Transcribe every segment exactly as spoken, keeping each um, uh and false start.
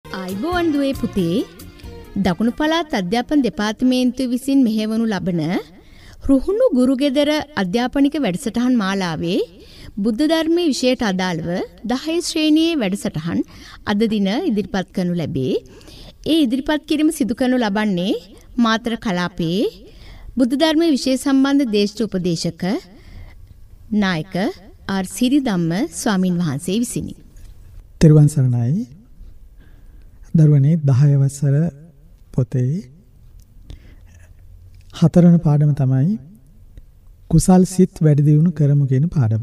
ආයිබෝවන් දුවේ පුතේ දකුණු පළාත් අධ්‍යාපන දෙපාර්තමේන්තුව විසින් මෙහෙවනු ලබන රුහුණු ගුරුගෙදර අධ්‍යාපනික වැඩසටහන් මාලාවේ බුද්ධ ධර්මයේ විෂයට අදාළව දහය ශ්‍රේණියේ වැඩසටහන් අද දින ඉදිරිපත් කරනු ලැබේ. ඒ ඉදිරිපත් කිරීම සිදු කරනු ලබන්නේ මාතර කලාපයේ බුද්ධ ධර්මයේ විෂය සම්බන්ධ දේශීය උපදේශක නායක ආර් සිරිධම්ම ස්වාමින් වහන්සේ විසිනි. තෙරුවන් සරණයි. දරුවනේ දහය වසර පොතේ හතරවන පාඩම තමයි කුසල් සිත් වැඩි දියුණු කරමු කියන පාඩම.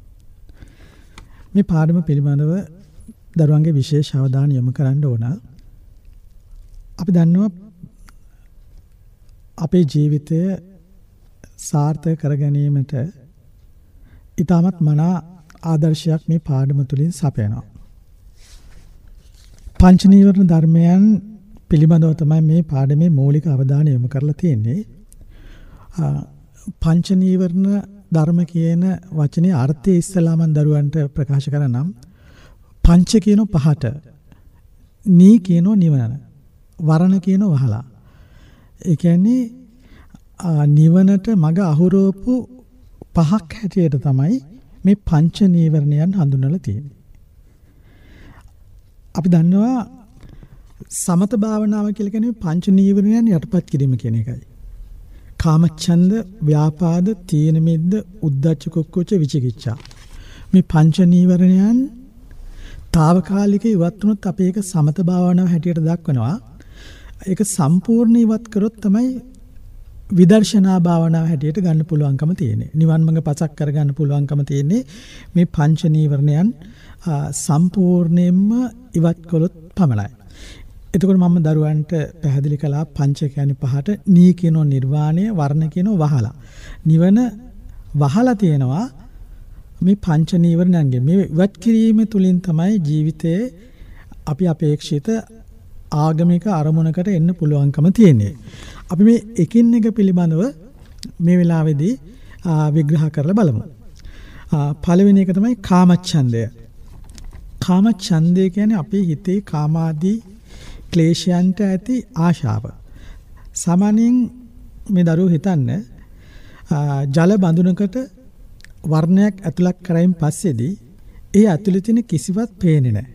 මේ පාඩම පිළිබඳව දරුවන්ගේ විශේෂ අවධානය යොමු කරන්න ඕන. අපි දන්නවා අපේ ජීවිතය සාර්ථක කර ගැනීමට ඉතාමත් මනා ආදර්ශයක් මේ පාඩම තුලින් සපයනවා. පංච නීවරණ ධර්මයන් පිළිබඳව තමයි මේ පාඩමේ මූලික අවධානය යොමු කරලා තියෙන්නේ. පංච නීවරණ ධර්ම කියන වචනේ අර්ථය ඉස්සලාම දරුවන්ට ප්‍රකාශ කරනම් පංච කියන පහට, නී කියන නිවන, වරණ කියන වහලා. ඒ කියන්නේ නිවනට මඟ අහුරවපු පහක් හැටියට තමයි මේ පංච නීවරණයන් හඳුන්වලා තියෙන්නේ. අපි දන්නවා සමත භාවනාව කියලා කියන්නේ පංච නීවරණයන් යටපත් කිරීම කියන එකයි. කාමච්ඡන්ද, ව්‍යාපාද, තීන මිද්ද, උද්ධච්ච කුක්කුච්ච විචිකිච්ඡා. මේ පංච නීවරණයන් తాවකාලික ඉවත් වුණොත් අපි ඒක සමත භාවනාව හැටියට දක්වනවා. ඒක සම්පූර්ණ ඉවත් කරොත් තමයි විදර්ශනා භාවනාව හැටියට ගන්න පුළුවන්කම තියෙන්නේ. නිවන් මඟ පසක් කර ගන්න පුළුවන්කම තියෙන්නේ මේ පංච නීවරණයන් සම්පූර්ණයෙන්ම ඉවත් කළොත් පමණයි. එතකොට මම දරුවන්ට පැහැදිලි කළා පංච කියන්නේ පහට, නී කියනෝ නිර්වාණය, වර්ණ කියනෝ වහලා. නිවන වහලා තියෙනවා මේ පංච නීවරණයන්ගේ. මේ ඉවත් කිරීම තුලින් තමයි ජීවිතයේ අපි අපේක්ෂිත ආගමික අරමුණකට එන්න පුළුවන්කම තියෙන්නේ. අපි මේ එකින් එක පිළිබඳව මේ වෙලාවේදී විග්‍රහ කරලා බලමු. පළවෙනි එක තමයි කාමච්ඡන්දය. කාමච්ඡන්දය කියන්නේ අපේ හිතේ කාමාදී ක්ලේශයන්ට ඇති ආශාව. සාමාන්‍යයෙන් මේ දරුවෝ හිතන්න ජල බඳුනකට වර්ණයක් ඇතුළත් කරයින් පස්සේදී ඒ ඇතුළේ තියෙන කිසිවක් පේන්නේ නැහැ.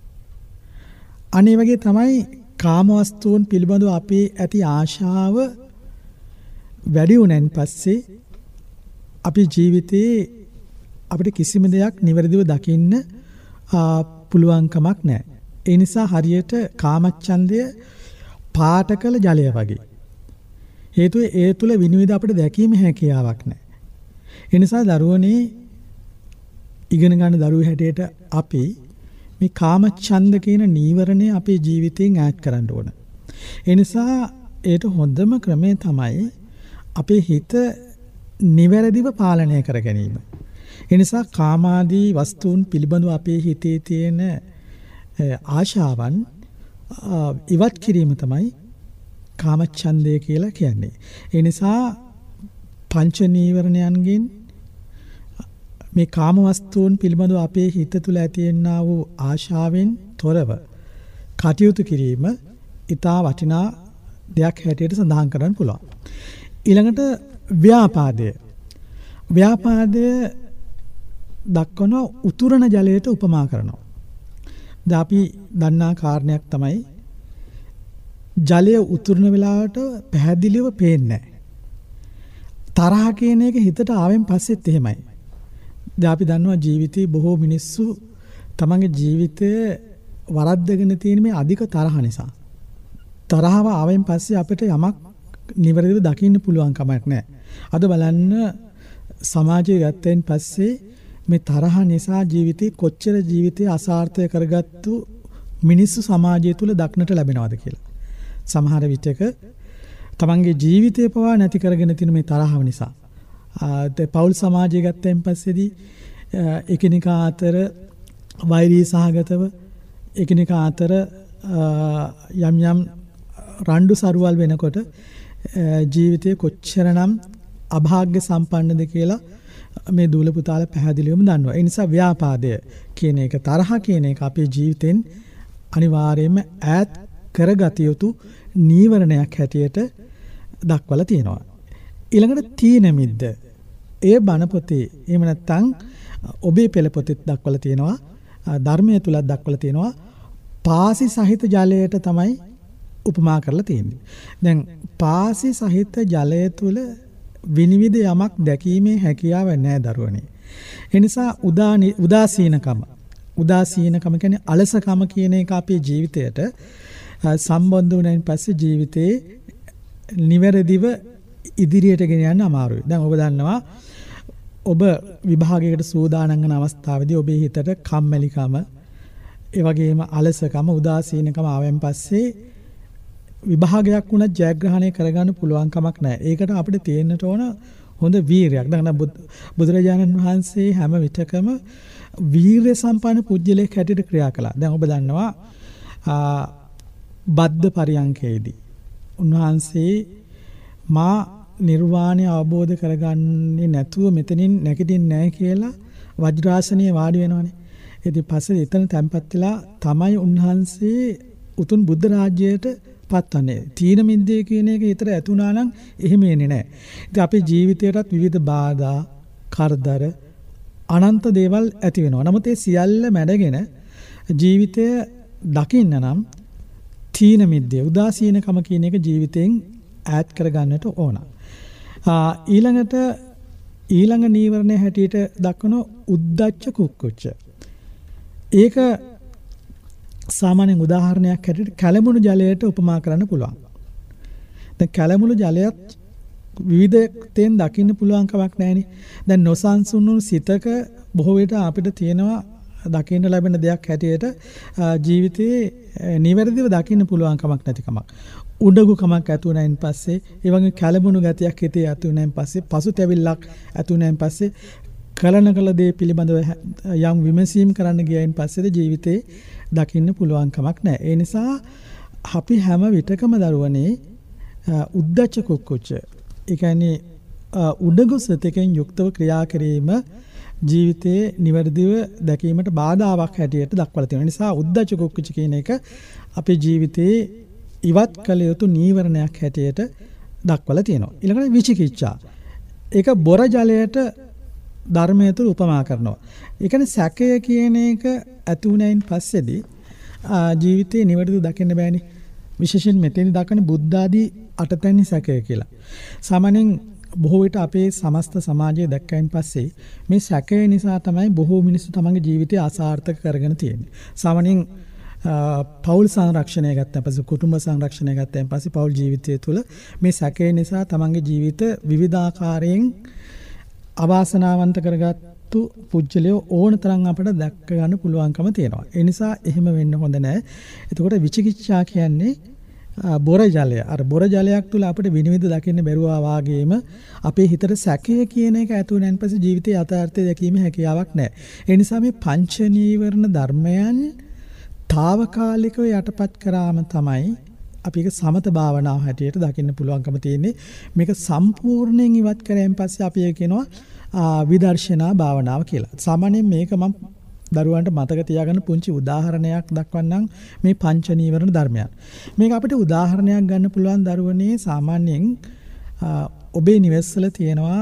අනේ වගේ තමයි කාම වස්තුන් පිළිබඳව අපේ ඇති ආශාව වැඩි වුණෙන් පස්සේ අපේ ජීවිතේ අපිට කිසිම දෙයක් නිවැරදිව දකින්න පුළුවන් කමක් නැහැ. ඒ නිසා හරියට කාමච්ඡන්දය පාට කළ ජලය වගේ. හේතුව ඒ තුල විනිවිද අපිට දැකීමේ හැකියාවක් නැහැ. ඒ නිසා දරුවනේ ඉගෙන ගන්න දරුවෝ හැටියට අපි මේ කාමච්ඡන්ද කියන නීවරණය අපේ ජීවිතයෙන් ඈඩ් කරන්න ඕන. ඒ නිසා ඒට හොඳම ක්‍රමය තමයි අපේ හිත නිවැරදිව පාලනය කර ගැනීම. ඒ නිසා කාමාදී වස්තුන් පිළිබඳව අපේ හිතේ තියෙන ආශාවන් ඉවත් කිරීම තමයි කාමච්ඡන්දය කියලා කියන්නේ. ඒ නිසා පංච නීවරණයන්ගෙන් මේ කාම වස්තුන් පිළිබඳව අපේ හිත තුළ ඇතිවෙනා වූ ආශාවෙන් තොරව කටයුතු කිරීම ඉතා වටිනා දෙයක් හැටියට සඳහන් කරන්න පුළුවන්. ඊළඟට ව්‍යාපාදය. ව්‍යාපාදය දක්වන උතුරන ජලයට උපමා කරනවා. දැන් අපි දන්නා කාරණයක් තමයි ජලය උතුරන වෙලාවට පැහැදිලිව පේන්නේ නැහැ. තරහ කියන එක හිතට ආවෙන් පස්සෙත් එහෙමයි. දැන් අපි දන්නවා ජීවිතේ බොහෝ මිනිස්සු තමන්ගේ ජීවිතය වරද්දගෙන තියෙන මේ අධික තරහ නිසා. තරහව ආවෙන් පස්සේ අපිට යමක් නිවැරදිව දකින්න පුළුවන් කමක් නැහැ. අද බලන්න සමාජය ගත්තෙන් පස්සේ මේ තරහ නිසා ජීවිතේ කොච්චර ජීවිතේ අසාර්ථක කරගත්තු මිනිස්සු සමාජය තුල දක්නට ලැබෙනවද කියලා. සමහර විටක තමන්ගේ ජීවිතය පවා නැති කරගෙන තියෙන මේ තරහව නිසා. ආ පෞල් සමාජය ගත්තෙන් පස්සේදී එකිනෙකා අතර වෛරී සහගතව එකිනෙකා අතර යම් යම් රණ්ඩු සරුවල් වෙනකොට ජීවිතය කොච්චරනම් අභාග්‍ය සම්පන්නද කියලා මේ දූල පුතාලා පැහැදිලිවම දන්නවා. ඒ නිසා ව්‍යාපාදය කියන එක, තරහ කියන එක අපේ ජීවිතෙන් අනිවාර්යයෙන්ම ඈත් කරගත යුතු නීවරණයක් හැටියට දක්වලා තියෙනවා. ඊළඟට තීන මිද්ද. ඒ බණ පොතේ එහෙම නැත්නම් ඔබේ පෙළ පොතේ දක්වලා තියෙනවා, ධර්මයේ තුලත් දක්වලා තියෙනවා පාසි සහිත ජලයට තමයි උපමා කරලා තියෙන්නේ. දැන් පාසි සහිත ජලය තුල විනිවිද යමක් දැකීමේ හැකියාව නැහැ දරුවනේ. ඒ නිසා උදාසීනකම උදාසීනකම කියන්නේ අලසකම කියන එක අපේ ජීවිතයට සම්බන්ධ වුණායින් පස්සේ ජීවිතේ නිවැරදිව ඉදිරියට ගෙන යන්න අමාරුයි. දැන් ඔබ දන්නවා ඔබ විභාගයකට සූදානම් වන අවස්ථාවේදී ඔබේ හිතට කම්මැලිකම, ඒ වගේම අලසකම, උදාසීනකම ආවෙන් පස්සේ විභාගයක් වුණත් ජයග්‍රහණය කරගන්න පුළුවන් කමක් නැහැ. ඒකට අපිට තියෙන්නට ඕන හොඳ වීරයක්. දැන් බුදුරජාණන් වහන්සේ හැම විටකම වීරය සම්පන්න පුජ්‍යලයක් හැටියට ක්‍රියා කළා. දැන් ඔබ දන්නවා බද්ද පරියංකේදී උන්වහන්සේ මා නිර්වාණය අවබෝධ කරගන්නේ නැතුව මෙතනින් නැගිටින්නේ නැහැ කියලා වජ්‍රාසනයේ වාඩි වෙනවනේ. ඉතින් පස්සේ එතන තැම්පත් වෙලා තමයි උන්වහන්සේ උතුම් බුද්ධ රාජ්‍යයට පත්වන්නේ. තීන මිද්දේ කියන එක ඊතර ඇතුණා නම් එහෙම එන්නේ නැහැ. ඉතින් අපේ ජීවිතයටත් විවිධ බාධා, කරදර, අනන්ත දේවල් ඇති වෙනවා. නමුත් ඒ සියල්ල මැඩගෙන ජීවිතය දකින්න නම් තීන මිද්දේ, උදාසීනකම කියන එක ජීවිතෙන් ඈඩ් කරගන්නට ඕන. ඊළඟට ඊළඟ නීවරණය හැටියට දක්වන උද්දච්ච කුක්කුච්ච. ඒක සාමාන්‍යයෙන් උදාහරණයක් හැටියට කැළඹුණු ජලයට උපමා කරන්න පුළුවන්. දැන් කැළඹුණු ජලයත් විවිධ තෙන් දකින්න පුළුවන් කමක් නැහැනේ. දැන් නොසන්සුන් සිතක බොහෝ විට අපිට තියෙනවා දකින්න ලැබෙන දෙයක් හැටියට ජීවිතේ නිවැරදිව දකින්න පුළුවන් කමක් නැති කමක්. උඩගු කමක් ඇති වුණායින් පස්සේ, ඒ වගේ කැළඹුණු ගතියක් හිතේ ඇති වුණායින් පස්සේ, පසුතැවිල්ලක් ඇති වුණායින් පස්සේ, කලන කළ දේ පිළිබඳව යම් විමසීම් කරන්න ගියයින් පස්සේද ජීවිතේ දකින්න පුළුවන් කමක් නැහැ. ඒ නිසා අපි හැම විටකම දරුවනේ උද්දච්ච කුක්කුච්ච, ඒ කියන්නේ උඩගු සතකෙන් යුක්තව ක්‍රියා කිරීම ජීවිතයේ නිවැරදිව දැකීමට බාධාවක් හැටියට දක්වලා තියෙනවා. නිසා උද්දච්ච කුක්කුච්ච කියන එක අපේ ජීවිතයේ ඉවත් කළ යුතු නීවරණයක් හැටියට දක්වලා තියෙනවා. ඊළඟට විචිකිච්ඡා. ඒක බොර ජලයට ධර්මයේ තුල උපමා කරනවා. ඒ කියන්නේ සැකය කියන එක ඇති වුණයින් පස්සේදී ජීවිතේ නිවැරදිව දකින්න බෑනේ. විශේෂයෙන් මෙතෙන් දක්වන බුද්ධ ආදී අටතැනි සැකය කියලා. සාමාන්‍යයෙන් බොහෝ විට අපේ සමස්ත සමාජයේ දැක්කයින් පස්සේ මේ සැකය නිසා තමයි බොහෝ මිනිස්සු තමන්ගේ ජීවිතය අසාර්ථක කරගෙන තියෙන්නේ. සාමාන්‍යයෙන් පෞල් සංරක්ෂණය ගත්තා පස්සේ, කුටුම්බ සංරක්ෂණය ගත්තාන් පස්සේ පෞල් ජීවිතය තුළ මේ සැකය නිසා තමන්ගේ ජීවිත විවිධාකාරයෙන් අවාසනාවන්ත කරගත්තු පුජ්‍යලයෝ ඕන තරම් අපිට දැක්ක ගන්න පුළුවන්කම තියෙනවා. ඒ නිසා එහෙම වෙන්න හොඳ නැහැ. එතකොට විචිකිච්ඡා කියන්නේ බොර ජලය. අර බොර ජලයක් තුල අපිට විනිවිද දකින්න බැරුවා වාගේම අපේ හිතට සැකය කියන එක ඇති වුණාන් පස්සේ ජීවිතයේ යථාර්ථය දැකීමේ හැකියාවක් නැහැ. ඒ නිසා මේ පංච නීවරණ ධර්මයන් తాවකාලිකව යටපත් කරාම තමයි අපි ඒක සමත භාවනාව හැටියට දකින්න පුළුවන්කම තියෙන්නේ. මේක සම්පූර්ණයෙන් ඉවත් කරාන් පස්සේ අපි ඒක කියනවා විදර්ශනා භාවනාව කියලා. සාමාන්‍යයෙන් මේක මම දරුවන්ට මතක තියාගන්න පුංචි උදාහරණයක් දක්වන්නම් මේ පංච නීවරණ ධර්මයන්. මේක අපිට උදාහරණයක් ගන්න පුළුවන් දරුවනේ සාමාන්‍යයෙන් ඔබේ නිවෙස්වල තියෙනවා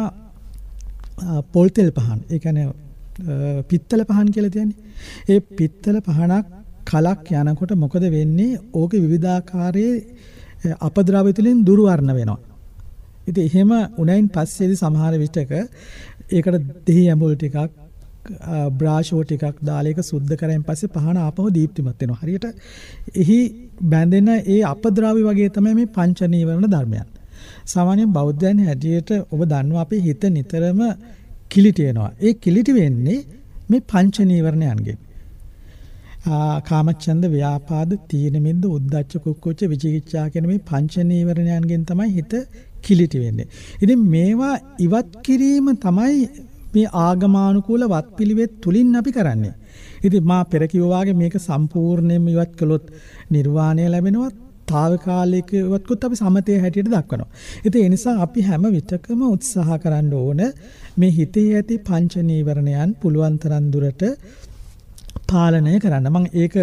පොල් තෙල් පහන්. ඒ කියන්නේ පිත්තල පහන් කියලා කියන්නේ. ඒ පිත්තල පහනක් කලක් යනකොට මොකද වෙන්නේ? ඕකේ විවිධාකාරයේ අපද්‍රව්‍ය තුලින් දුර්වර්ණ වෙනවා. ඉතින් එහෙම උණයින් පස්සේදී සමහර විටක ඒකට දෙහි ඇඹුල් ටිකක් බ්‍රාෂෝ ටිකක් දාලා ඒක සුද්ධ කරයෙන් පස්සේ පහන ආපහු දීප්තිමත් වෙනවා. හරියට එහි බැඳෙන ඒ අපද්‍රව්‍ය වගේ තමයි මේ පංච නීවරණ ධර්මයන්. සාමාන්‍යයෙන් බෞද්ධයන් හැටියට ඔබ දන්නවා අපේ හිත නිතරම කිලිටි වෙනවා. ඒ කිලිටි වෙන්නේ මේ පංච නීවරණයන්ගෙන්. කාමච්ඡන්ද, ව්‍යාපාද, තීන මිද්ද, උද්ධච්ච කුක්කුච්ච, විචිකිච්ඡා කියන මේ පංච නීවරණයන්ගෙන් තමයි හිත කිලිටි වෙන්නේ. ඉතින් මේවා ඉවත් කිරීම තමයි මේ ආගමානුකූල වත්පිළිවෙත් තුලින් අපි කරන්නේ. ඉතින් මා පෙර කිව්වා වගේ මේක සම්පූර්ණයෙන්ම ඉවත් කළොත් නිර්වාණය ලැබෙනවා. తాවකාලිකව ඉවත් කළොත් අපි සමතේ හැටියට දක්වනවා. ඉතින් ඒ නිසා අපි හැම විටකම උත්සාහ කරන්න ඕන මේ හිතේ ඇති පංච නීවරණයන් පුළුවන් තරම් දුරට පාලනය කරන්න. මම ඒක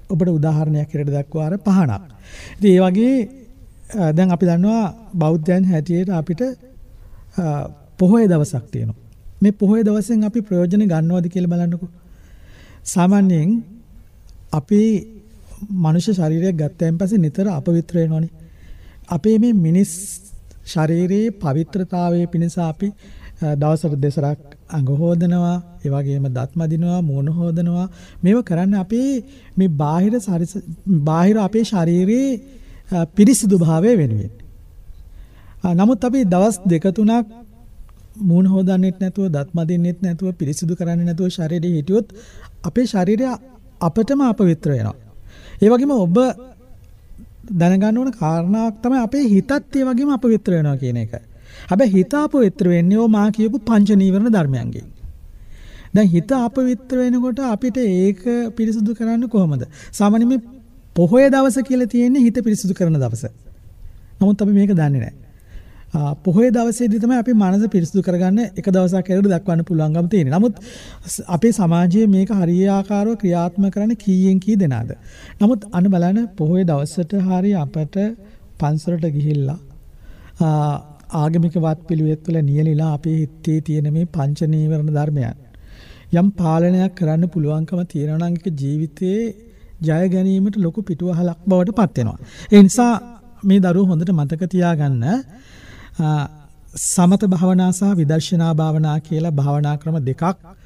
ඔබට උදාහරණයක් හැටියට දක්වා අර පහනක්. ඉතින් ඒ වගේ දැන් අපි දන්නවා බෞද්ධයන් හැටියට අපිට පොහොය දවසක් තියෙනවා. මේ පොහොය දවසෙන් අපි ප්‍රයෝජන ගන්නවද කියලා බලන්නකෝ. සාමාන්‍යයෙන් අපි මනුෂ්‍ය ශරීරයක් ගත්තයින් පස්සේ නිතර අපවිත්‍ර වෙනවනේ. අපේ මේ මිනිස් ශරීරයේ පවිත්‍රතාවයේ පිණිස අපි දවසට දෙසරක් අඟ හොදනවා, ඒ වගේම දත් මදිනවා, මූණ හොදනවා. මේව කරන්නේ අපේ මේ බාහිර බාහිර අපේ ශරීරයේ පිරිසිදු භාවය වෙනුවෙන්. නමුත් අපි දවස් දෙක තුනක් මූණ හොදන්නෙත් නැතුව, දත් මදින්නෙත් නැතුව, පිරිසිදු කරන්නේ නැතුව ශරීරයේ හිටියොත් අපේ ශරීරය අපටම අපවිත්‍ර වෙනවා. ඒ වගේම ඔබ දැනගන්න ඕන කාරණාවක් තමයි අපේ හිතත් ඒ වගේම අපවිත්‍ර වෙනවා කියන එක. හැබැයි හිත අපවිත්‍ර වෙන්නේ ඔය මා කියපු පංච නීවරණ ධර්මයන්ගෙන්. දැන් හිත අපවිත්‍ර වෙනකොට අපිට ඒක පිරිසිදු කරන්න කොහොමද? සාමාන්‍යයෙන් මේ පොහොය දවස කියලා තියෙන්නේ හිත පිරිසිදු කරන දවස. නමුත් අපි මේක දන්නේ නැහැ. පොහොය දවසේදී තමයි අපි මනස පිරිසිදු කරගන්න එක දවසක් ඇරෙන්න දක්වන්න පුළුවන්කම තියෙන්නේ. නමුත් අපේ සමාජයේ මේක හරියාකාරව ක්‍රියාත්මක කරන්නේ කීයෙන් කී දෙනාද? නමුත් අන්න බලන්න පොහොය දවසට හරිය අපට පන්සලට ගිහිල්ලා ආගමික වත් පිළිවෙත් වල නියලිලා අපේ හිතේ තියෙන මේ පංච නීවරණ ධර්මයන් යම් පාලනයක් කරන්න පුළුවන්කම තියෙනවා නම් ඒක ජීවිතේ ජය ගැනීමට ලොකු පිටුවහලක් බවට පත් වෙනවා. ඒ නිසා මේ දරුවෝ හොඳට මතක තියාගන්න සමත භාවනා සහ විදර්ශනා භාවනා කියලා භාවනා ක්‍රම දෙකක්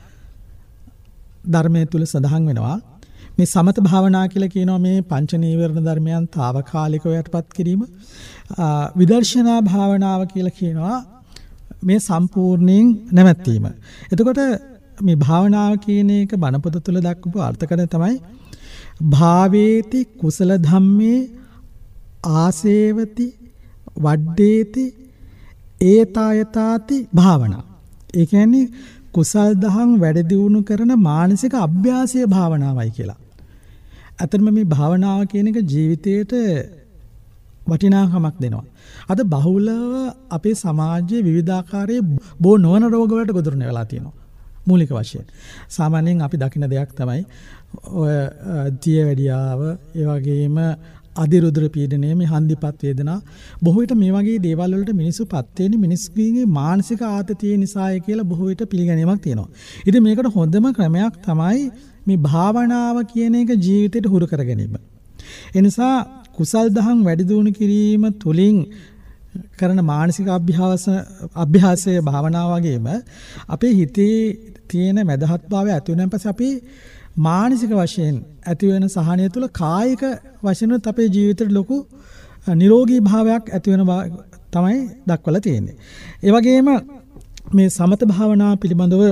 ධර්මයේ තුල සඳහන් වෙනවා. මේ සමත භාවනා කියලා කියනවා මේ පංච නීවරණ ධර්මයන් తాවකාලිකව යටපත් කිරීම. විදර්ශනා භාවනාව කියලා කියනවා මේ සම්පූර්ණයෙන් නැවැත්වීම. එතකොට මේ භාවනාව කියන එක බණ පොත තුල දක්වපු අර්ථකථනය තමයි භාවේති කුසල ධම්මේ ආසේවති වඩ්ඩේති ඒතායතාති භාවනා. ඒ කියන්නේ කුසල් දහම් වැඩ දියුණු කරන මානසික අභ්‍යාසය භාවනාවයි කියලා. අතරම මේ භාවනාව කියන එක ජීවිතයට වටිනාකමක් දෙනවා. අද බහුලව අපේ සමාජයේ විවිධාකාරයේ බෝ නොවන රෝග වලට ගොදුරුන වෙලා තියෙනවා. මූලික වශයෙන්. සාමාන්‍යයෙන් අපි දකින දෙයක් තමයි ඔය දියවැඩියාව, ඒ වගේම අධිරුධ්‍ර පීඩනය, මේ හන්දිපත් වේදනා, බොහෝ විට මේ වගේ දේවල් වලට මිනිස්සුපත් වෙන්නේ මිනිස්ගේ මානසික ආතතිය නිසායි කියලා බොහෝ විට පිළිගැනීමක් තියෙනවා. ඉතින් මේකට හොඳම ක්‍රමයක් තමයි මේ භාවනාව කියන එක ජීවිතයට හුරු කර ගැනීම. ඒ නිසා කුසල් දහම් වැඩි දියුණු කිරීම තුලින් කරන මානසික අභ්‍යාස අභ්‍යාසය භාවනාව වගේම අපේ හිතේ තියෙන මදහත් භාවය ඇති වෙනන් පස්සේ අපි මානසික වශයෙන් ඇති වෙන සහනය තුළ කායික වශයෙන් අපේ ජීවිතේට ලොකු නිරෝගී භාවයක් ඇති වෙන තමයි දක්වලා තියෙන්නේ. ඒ වගේම මේ සමත භාවනාව පිළිබඳව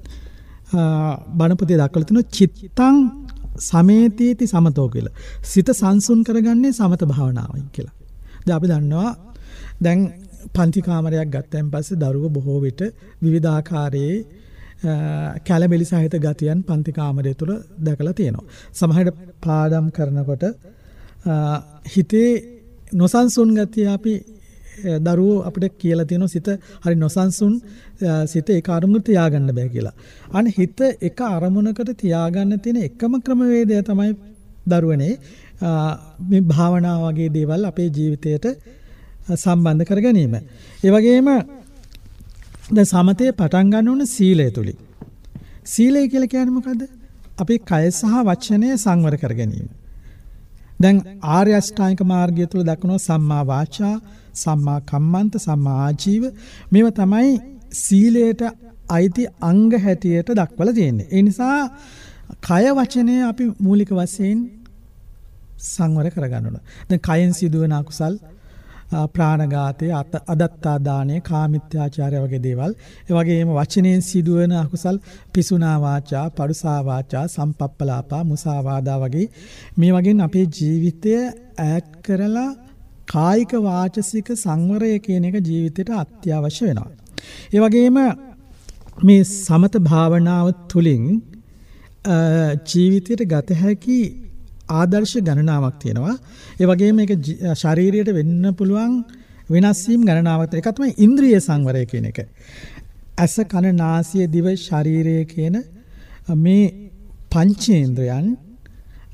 බණ පොතේ දක්වලා තියෙනවා චිත්තං සමේතීති සමතෝ කියලා. සිත සංසුන් කරගන්නේ සමත භාවනාවයි කියලා. දැන් අපි දන්නවා දැන් පන්ති කාමරයක් ගත්තයින් පස්සේ දරුවෝ බොහෝ විට විවිධාකාරයේ කැළඹිලි සහිත ගතියන් පන්ති කාමරය තුළ දැකලා තියෙනවා. සමහරට පාඩම් කරනකොට හිතේ නොසන්සුන් ගතිය අපි දරුවෝ අපිට කියලා තියෙනවා සිත හරි නොසන්සුන්, සිත ඒක අරමුණට තියාගන්න බෑ කියලා. අනේ හිත එක අරමුණකට තියාගන්න තියෙන එකම ක්‍රමවේදය තමයි දරුවනේ මේ භාවනා වගේ දේවල් අපේ ජීවිතයට සම්බන්ධ කර ගැනීම. ඒ වගේම දැන් සමතේ පටන් ගන්න ඕන සීලය තුලින්. සීලය කියලා කියන්නේ මොකද්ද? අපේ කය සහ වචනය සංවර කර ගැනීම. දැන් ආර්ය අෂ්ටාංගික මාර්ගය තුල දක්වනවා සම්මා වාචා, සම්මා කම්මන්ත, සම්මා ආජීව. මේවා තමයි සීලයට අයිති අංග හැටියට දක්වලා තියෙන්නේ. ඒ නිසා කය වචනය අපි මූලික වශයෙන් සංවර කර ගන්න ඕන. දැන් කයෙන් සිදුවන අකුසල්, ප්‍රාණඝාතය, අදත්තා දානය, කාමිත්‍යාචාරය වගේ දේවල්, ඒ වගේම වචනයෙන් සිදුවන අකුසල් පිසුනා වාචා, පරුසා වාචා, සම්පප්පලාපා, මුසාවාදා වගේ මේ වගේ අපේ ජීවිතය ඈඩ් කරලා කායික වාචසික සංවරය කියන එක ජීවිතයට අත්‍යවශ්‍ය වෙනවා. ඒ වගේම මේ සමත භාවනාව තුළින් ජීවිතයට ගත හැකි ආදර්ශ ගණනාවක් තියෙනවා. ඒ වගේම මේක ශාරීරියට වෙන්න පුළුවන් වෙනස් වීම ගණනාවක්. ඒක තමයි ඉන්ද්‍රිය සංවරය කියන එක. ඇස, කන, නාසය, දිව, ශරීරය කියන මේ පංචේන්ද්‍රයන්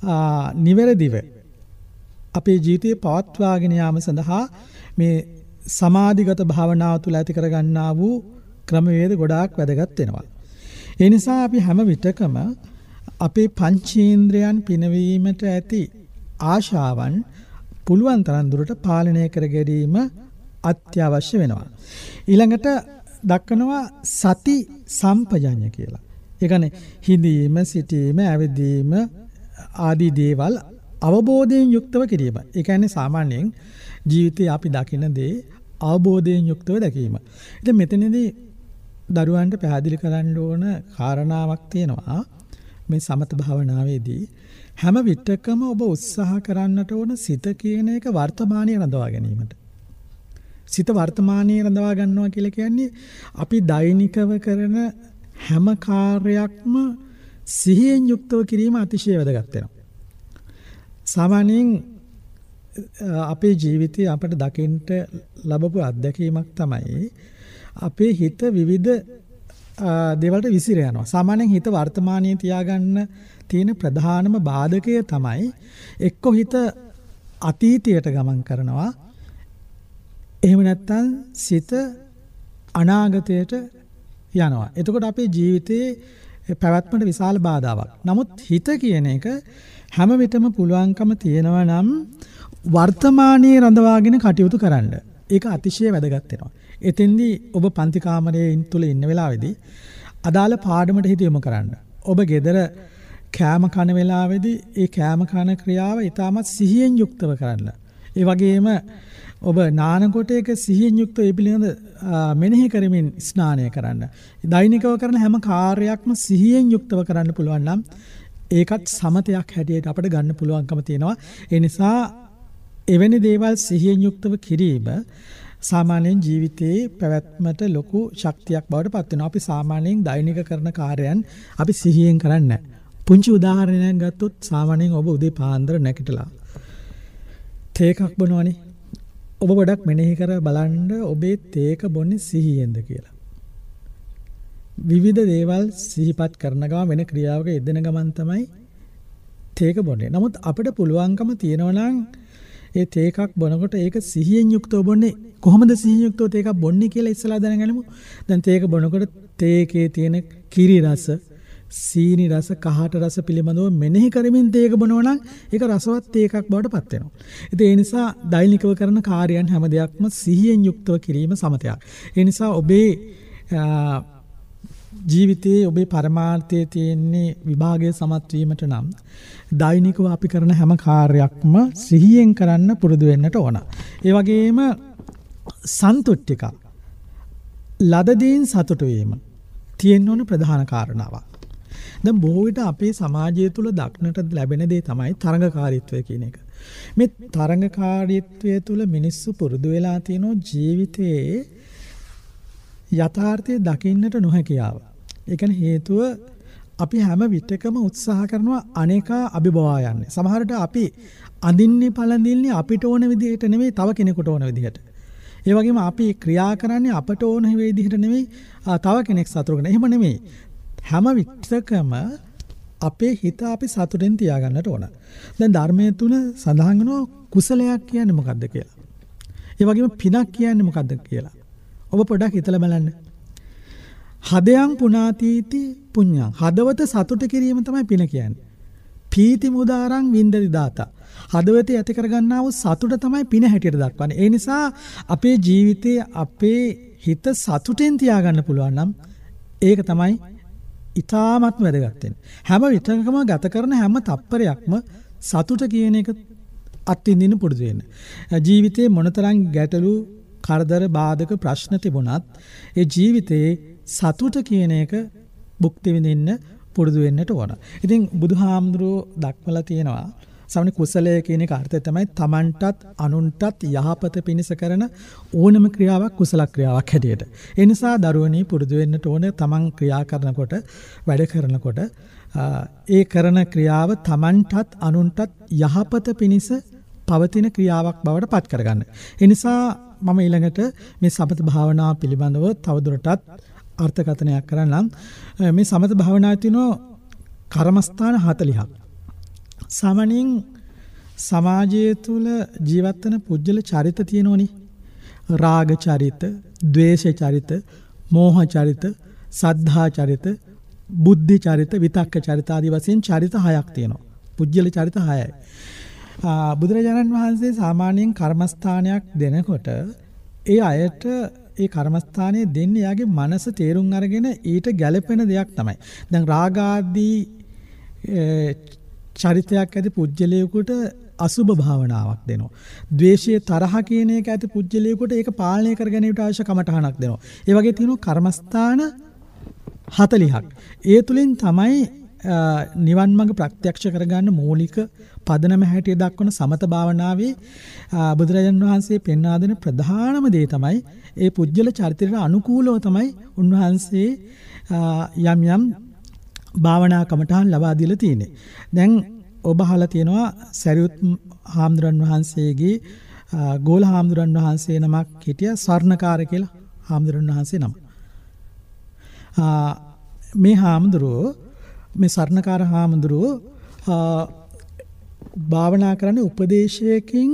නිවැරදිව අපේ ජීවිතේ පවත්වාගෙන යාම සඳහා මේ සමාධිගත භාවනාව තුළ ඇති කරගන්නා වූ ක්‍රමවේද ගොඩාක් වැදගත් වෙනවා. ඒ නිසා අපි හැම විටකම අපේ පංචේන්ද්‍රයන් පිනවීමට ඇති ආශාවන් පුළුවන් තරම් දුරට පාලනය කර ගැනීම අත්‍යවශ්‍ය වෙනවා. ඊළඟට දක්වනවා සති සම්පජඤ්ඤ කියලා. ඒ කියන්නේ හිඳීම, සිටීම, ඇවිදීම ආදී දේවල් අවබෝධයෙන් යුක්තව කිරීම. ඒ කියන්නේ සාමාන්‍යයෙන් ජීවිතේ අපි දකින දේ අවබෝධයෙන් යුක්තව දැකීම. ඉතින් මෙතනදී දරුවන්ට පැහැදිලි කරන්න ඕන කාරණාවක් තියෙනවා. මේ සමත භාවනාවේදී හැම විටකම ඔබ උත්සාහ කරන්නට ඕන සිත කියන එක වර්තමානයේ රඳවා ගැනීමට. සිත වර්තමානයේ රඳවා ගන්නවා කියලා කියන්නේ අපි දෛනිකව කරන හැම කාර්යයක්ම සිහියෙන් යුක්තව කිරීම අතිශය වැදගත් වෙනවා. සාමාන්‍යයෙන් අපේ ජීවිතයේ අපට දකින්න ලැබපු අත්දැකීමක් තමයි අපේ හිත විවිධ දේවල්ට විසිර යනවා. සාමාන්‍යයෙන් හිත වර්තමානයේ තියාගන්න තියෙන ප්‍රධානම බාධකය තමයි එක්ක හිත අතීතයට ගමන් කරනවා. එහෙම නැත්නම් සිත අනාගතයට යනවා. එතකොට අපේ ජීවිතයේ පැවැත්මට විශාල බාධාවක්. නමුත් හිත කියන එක හැම විටම පුළුවන්කම තියෙනවා නම් වර්තමානයේ රඳවාගෙන කටයුතු කරන්න. ඒක අතිශය වැදගත් වෙනවා. එතෙන්දී ඔබ පන්ති කාමරයේ තුල ඉන්න වෙලාවේදී අදාළ පාඩමට හිත යොමු කරන්න. ඔබ ගෙදර කෑම කන වෙලාවේදී ඒ කෑම කන ක්‍රියාව ඊටමත් සිහියෙන් යුක්තව කරන්න. ඒ වගේම ඔබ නානකොට ඒක සිහියෙන් යුක්තව ඒ පිළිබඳ මෙනෙහි කරමින් ස්නානය කරන්න. දෛනිකව කරන හැම කාර්යයක්ම සිහියෙන් යුක්තව කරන්න පුළුවන් නම් ඒකත් සමතයක් හැටියට අපිට ගන්න පුළුවන්කම තියෙනවා. ඒ නිසා එවැනි දේවල් සිහියෙන් යුක්තව කිරීම සාමාන්‍යයෙන් ජීවිතයේ පැවැත්මට ලොකු ශක්තියක් බවට පත් වෙනවා. අපි සාමාන්‍යයෙන් දෛනික කරන කාර්යයන් අපි සිහියෙන් කරන්නේ නැහැ. පුංචි උදාහරණයක් ගත්තොත් සාමාන්‍යයෙන් ඔබ උදේ පාන්දර නැගිටලා තේ එකක් බොනවනේ. ඔබ ගොඩක් මෙනෙහි කර බලන්න ඔබේ තේ එක බොන්නේ සිහියෙන්ද කියලා. විවිධ දේවල් සිහිපත් කරන ගමන් වෙන ක්‍රියාවක යෙදෙන ගමන් තමයි තේ එක බොන්නේ. නමුත් අපිට පුළුවන්කම තියෙනවා නම් ඒ තේ එකක් බොනකොට ඒක සිහියෙන් යුක්තව බොන්නේ. කොහොමද සිහියෙන් යුක්තව තේ එකක් බොන්නේ කියලා ඉස්සලා දැනගනිමු. දැන් තේ එක බොනකොට තේ එකේ තියෙන කිරි රස, සීනි රස, කහට රස පිළිබඳව මෙනෙහි කරමින් තේ එක බොනවා නම් ඒක රසවත් තේ එකක් බවට පත් වෙනවා. ඉතින් ඒ නිසා දෛනිකව කරන කාර්යයන් හැම දෙයක්ම සිහියෙන් යුක්තව කිරීම සමතයක්. ඒ නිසා ඔබේ ජීවිතයේ ඔබේ පරමාර්ථයේ තියෙන්නේ විභාගයේ සමත් වීමට නම් දෛනිකව අපි කරන හැම කාර්යයක්ම සිහියෙන් කරන්න පුරුදු වෙන්නට ඕන. ඒ වගේම සන්තුට්ඨික ලදදීන් සතුටු වීම තියෙන්න ඕන ප්‍රධාන කාරණාවක්. දැන් බොහෝ විට අපේ සමාජය තුළ දක්නට ලැබෙන දේ තමයි තරඟකාරීත්වය කියන එක. මේ තරඟකාරීත්වය තුළ මිනිස්සු පුරුදු වෙලා තියෙන ජීවිතයේ යථාර්ථය දකින්නට නොහැකියාව. ඒ කියන්නේ හේතුව අපි හැම විටකම උත්සාහ කරනවා අනේකා අභිබවා යන්නේ. සමහරට අපි අඳින්නේ පළඳින්නේ අපිට ඕන විදිහට නෙමෙයි තව කෙනෙකුට ඕන විදිහට. ඒ වගේම අපි ක්‍රියා කරන්නේ අපට ඕන විදිහට නෙමෙයි තව කෙනෙක් සතුටු කරන. එහෙම නෙමෙයි. හැම විටකම අපේ හිත අපි සතුටෙන් තියාගන්නට ඕන. දැන් ධර්මයේ තුන සඳහන් වෙනවා කුසලයක් කියන්නේ මොකද්ද කියලා. ඒ වගේම පිනක් කියන්නේ මොකද්ද කියලා. ඔබ පොඩ්ඩක් හිතලා බලන්න. හදයන් පුනාතීති පුඤ්ඤං. හදවත සතුට කිරීම තමයි පින කියන්නේ. පීති මුදාරං වින්දති දාතා. හදවතේ ඇති කරගන්නා වූ සතුට තමයි පින හැටියට දක්වන්නේ. ඒ නිසා අපේ ජීවිතයේ අපේ හිත සතුටෙන් තියාගන්න පුළුවන් නම් ඒක තමයි ඊටාත්ම වැදගත් වෙන්නේ. හැම විටකම ගත කරන හැම තප්පරයක්ම සතුට කියන එක අත්විඳින්න පුරුදු වෙන්න. ජීවිතේ මොනතරම් ගැටලු කරදර බාධක ප්‍රශ්න තිබුණත් ඒ ජීවිතයේ සතුට කියන එක භුක්ති විඳින්න පුරුදු වෙන්නට ඕන. ඉතින් බුදුහාමුදුරුවෝ දක්වලා තියෙනවා සමහර කුසලය කියන එක අර්ථය තමයි තමන්ටත් අනුන්ටත් යහපත පිණිස කරන ඕනම ක්‍රියාවක් කුසල ක්‍රියාවක් හැටියට. ඒ නිසා දරුවනේ පුරුදු වෙන්නට ඕන තමන් ක්‍රියා කරනකොට වැඩ කරනකොට ඒ කරන ක්‍රියාව තමන්ටත් අනුන්ටත් යහපත පිණිස පවතින ක්‍රියාවක් බවට පත් කරගන්න. ඒ නිසා මම ඊළඟට මේ සමත භාවනාව පිළිබඳව තවදුරටත් අර්ථකථනයක් කරන්නම්. මේ සමත භාවනාවේ තියෙන කර්මස්ථාන හතළිහක්. සාමාන්‍යයෙන් සමාජය තුළ ජීවත් වෙන පුජ්‍යල චරිත තියෙනෝනේ. රාග චරිත, ද්වේෂ චරිත, මෝහ චරිත, සද්ධා චරිත, බුද්ධි චරිත, විතක්ක චරිත ආදී වශයෙන් චරිත හයක් තියෙනවා. පුජ්‍යල චරිත හයයි. බුදුරජාණන් වහන්සේ සාමාන්‍යයෙන් කර්මස්ථානයක් දෙනකොට ඒ අයට ඒ කර්මස්ථානයේ දෙන්නේ යාගේ මනස තේරුම් අරගෙන ඊට ගැළපෙන දෙයක් තමයි. දැන් රාගාදී චරිතයක් ඇති පුජ්‍යලයකට අසුභ භාවනාවක් දෙනවා. ද්වේෂයේ තරහ කියන එක ඇති පුජ්‍යලයකට ඒක පාලනය කර ගැනීමට අවශ්‍ය කමඨහනක් දෙනවා. ඒ වගේ තියෙනවා කර්මස්ථාන හතළිහක්. ඒ තුලින් තමයි නිවන් මඟ ප්‍රත්‍යක්ෂ කරගන්න මූලික පදනම හැටියට දක්වන සමත භාවනාවේ බුදුරජාණන් වහන්සේ පෙන්වා දෙන ප්‍රධානම දේ තමයි ඒ පුජ්‍යල චරිතයට අනුකූලව තමයි උන්වහන්සේ යම් යම් භාවනා කමඨහන් ලබා දීලා තියෙන්නේ. දැන් ඔබ අහලා තියෙනවා සරියුත් හාමුදුරන් වහන්සේගේ ගෝල හාමුදුරන් වහන්සේ නමක් හිටියා ස්වර්ණකාර කියලා හාමුදුරන් වහන්සේ නම. මේ හාමුදුරුවෝ මේ සර්ණකාර හාමුදුරුවෝ භාවනා කරන්නේ උපදේශයකින්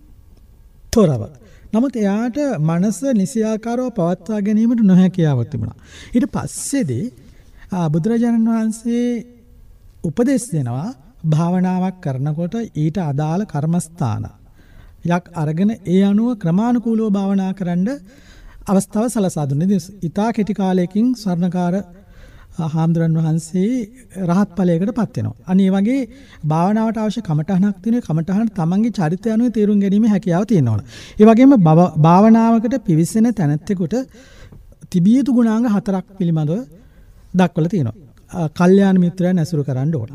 තොරව. නමුත් එයාට මනස නිසියාකාරව පවත්වා ගැනීමට නොහැකියාවක් තිබුණා. ඊට පස්සේදී බුදුරජාණන් වහන්සේ උපදෙස් දෙනවා භාවනාවක් කරනකොට ඊට අදාළ කර්මස්ථාන යක් අරගෙන ඒ අනුව ක්‍රමානුකූලව භාවනා කරන්න අවස්ථාව සලසා දුන්නේ. ඉතා කෙටි කාලයකින් ස්වර්ණකාර හාමුදුරන් වහන්සේ රහත් ඵලයකට පත් වෙනවා. අනේ වගේ භාවනාවට අවශ්‍ය කමඨහනක් තියෙන කමඨහන තමන්ගේ චරිතය අනුව තේරුම් ගැනීම හැකියාව තියෙනවා. ඒ වගේම භාවනාවකට පිවිසෙන තැනැත්තෙකුට තිබිය යුතු ගුණාංග හතරක් පිළිබඳව දක්වලා තියෙනවා. කල්යාණ මිත්‍රයන් ඇසුරු කරන්න ඕන.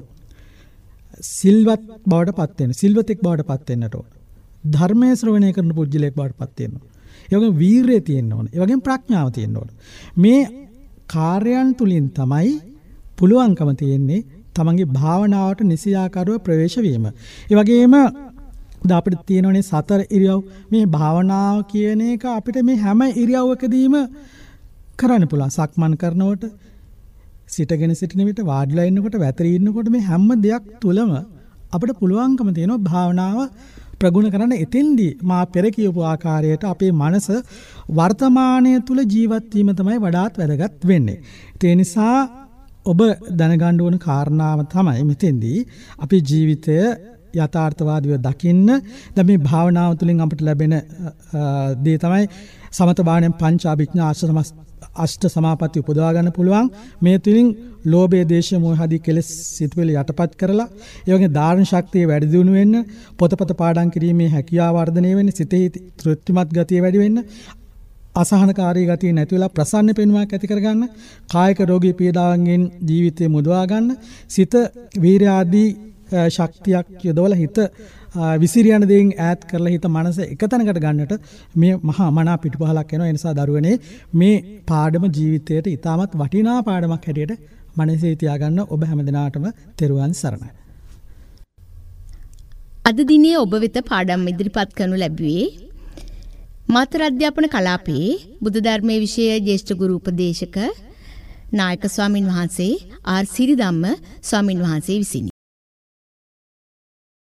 සිල්වත් බවට පත් වෙන්න, සිල්වතෙක් බවට පත් වෙන්නට ඕන. ධර්මයේ ශ්‍රවණය කරන පුජ්‍යලයක් බවට පත් වෙන්න ඕන. ඒ වගේම වීරිය තියෙන්න ඕන. ඒ වගේම ප්‍රඥාව තියෙන්න ඕන. මේ කාර්යයන් තුලින් තමයි පුළුවන්කම තියෙන්නේ තමන්ගේ භාවනාවට නිසියාකාරව ප්‍රවේශ වීම. ඒ වගේම ද අපිට තියෙනනේ සතර ඉරියව්. මේ භාවනාව කියන එක අපිට මේ හැම ඉරියව්වකදීම කරන්න පුළුවන්. සක්මන් කරනකොට, සිටගෙන සිටින විට, වාඩිලා ඉන්නකොට, වැතරී ඉන්නකොට මේ හැම දෙයක් තුලම අපිට පුළුවන්කම තියෙනවා භාවනාව ප්‍රගුණ කරන්න. එතෙන්දී මා පෙර කියපු ආකාරයට අපේ මනස වර්තමානයේ තුල ජීවත් වීම තමයි වඩාත් වැදගත් වෙන්නේ. ඒ නිසා ඔබ දැනගන්න ඕන කාරණාව තමයි මෙතෙන්දී අපේ ජීවිතය යථාර්ථවාදීව දකින්න. දැන් මේ භාවනාව තුළින් අපිට ලැබෙන දේ තමයි සමත භාවනාවෙන් පංච අභිඥා අෂ්ට සමාපatti උපදවා ගන්න පුළුවන්. මේ තුලින් ලෝභය, දේශය, මෝහ ආදී කෙලෙස් සිතුවිලි යටපත් කරලා ඒ වගේ ධාරණ ශක්තිය වැඩි දියුණු වෙන්න, පොතපත පාඩම් කිරීමේ හැකියාව වර්ධනය වෙන්න, සිතෙහි තෘප්තිමත් ගතිය වැඩි වෙන්න, අසහනකාරී ගතිය නැති වෙලා ප්‍රසන්න පෙනුමක් ඇති කරගන්න, කායික රෝගී පීඩාවන්ගෙන් ජීවිතය මුදවා ගන්න, සිත වීර්ය ආදී ශක්තියක් යොදවලා හිත විසිරියන දෙයින් ඈත් කරලා හිත මනස එකතැනකට ගන්නට මේ මහා මනා පිටුපහලක් වෙනවා. ඒ නිසා දරුවනේ මේ පාඩම ජීවිතයට ඉතාමත් වටිනා පාඩමක් හැටියට මනසේ තියාගන්න ඔබ හැමදිනාටම තෙරුවන් සරණයි. අද දිනේ ඔබ වෙත පාඩම් ඉදිරිපත් කරනු ලැබුවේ මාතර අධ්‍යාපන කලාපයේ බුද්ධ ධර්මයේ විෂය ජ්‍යෙෂ්ඨ ගුරු උපදේශක නායක ස්වාමින් වහන්සේ ආර් සිරිධම්ම ස්වාමින් වහන්සේ විසිනි.